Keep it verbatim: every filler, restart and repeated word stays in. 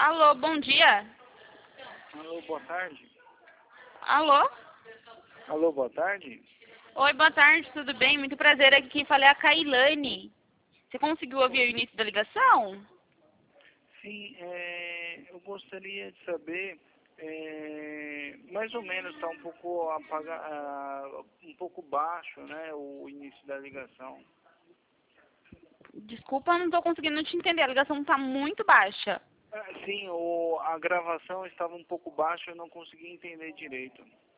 Alô, bom dia. Alô, boa tarde. Alô? Alô, boa tarde. Oi, boa tarde, tudo bem? Muito prazer aqui. Falei a Kailane. Você conseguiu ouvir o início da ligação? Sim, é, eu gostaria de saber, é, mais ou menos está um pouco apaga, ah, um pouco baixo, né, o início da ligação. Desculpa, eu não estou conseguindo te entender. A ligação está muito baixa. Ah, sim, o, a gravação estava um pouco baixa, eu não consegui entender direito.